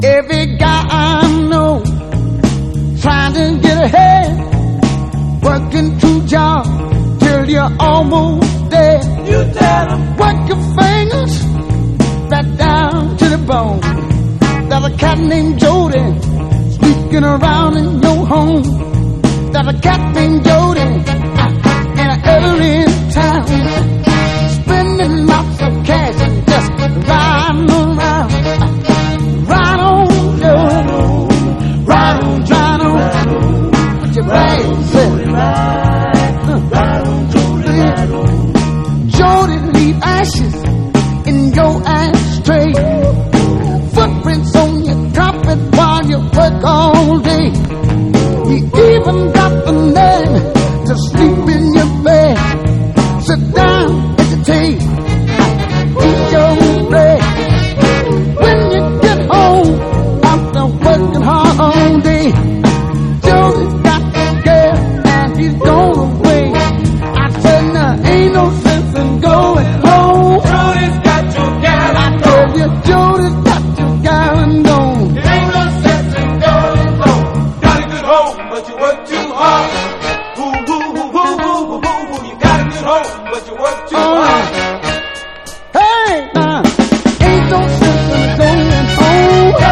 Every guy I know trying to get ahead, working 2 jobs till you're almost dead. You tell them. Work your fingers right down to the bone. There's a cat named Jody sneaking around in your home. There's a cat named Jody in every town, spending lots of cash and just riding around. Ride on, Jody, ride on, ride on. Put your bags in. Ride on, Jody, ride on. Jody, leave ashes in your ashtray, footprints on your carpet while you work all day. You even got the nerve to sleep in your bed. Sit down at the table, eat your bread. When you get home after working hard all day, Jody got the girl and he's gone away. I said, there ain't no sense in going home. Jody's got your gal I and told you, Jody's got your gal and gone. It ain't no sense in going home. Got a good home, but you work too hard. Woo, woo, woo, woo, woo, woo, woo, woo. You got a good home, but you work too hard.